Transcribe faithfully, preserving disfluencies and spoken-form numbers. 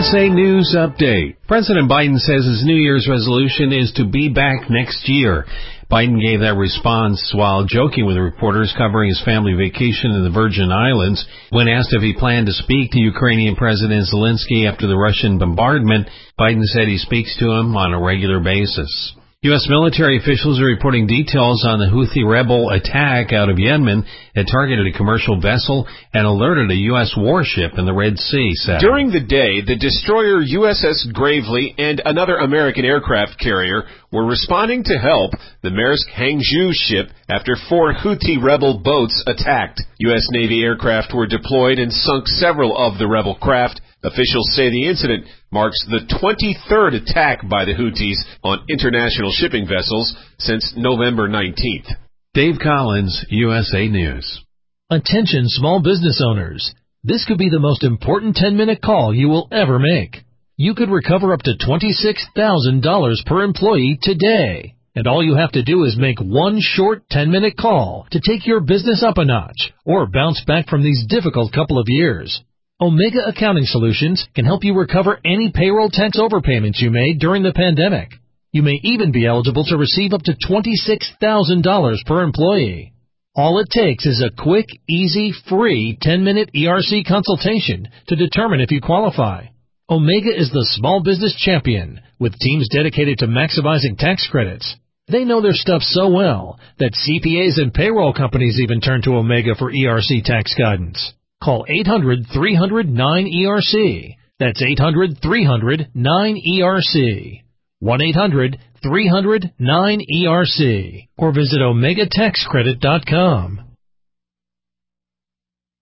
S A News Update. President Biden says his New Year's resolution is to be back next year. Biden gave that response while joking with reporters covering his family vacation in the Virgin Islands. When asked if he planned to speak to Ukrainian President Zelensky after the Russian bombardment, Biden said he speaks to him on a regular basis. U S military officials are reporting details on the Houthi rebel attack out of Yemen that targeted a commercial vessel and alerted a U S warship in the Red Sea Saturday. During the day, the destroyer U S S Gravely and another American aircraft carrier were responding to help the Maersk Hangzhou ship after four Houthi rebel boats attacked. U S Navy aircraft were deployed and sunk several of the rebel craft. Officials say the incident marks the twenty-third attack by the Houthis on international shipping vessels since November nineteenth. Dave Collins, U S A News. Attention small business owners. This could be the most important ten-minute call you will ever make. You could recover up to twenty-six thousand dollars per employee today. And all you have to do is make one short ten-minute call to take your business up a notch or bounce back from these difficult couple of years. Omega Accounting Solutions can help you recover any payroll tax overpayments you made during the pandemic. You may even be eligible to receive up to twenty-six thousand dollars per employee. All it takes is a quick, easy, free ten-minute E R C consultation to determine if you qualify. Omega is the small business champion with teams dedicated to maximizing tax credits. They know their stuff so well that C P As and payroll companies even turn to Omega for E R C tax guidance. Call eight hundred, three hundred, nine E R C. That's eight hundred, three hundred, nine E R C. one eight hundred, three hundred, nine E R C. Or visit omega tax credit dot com.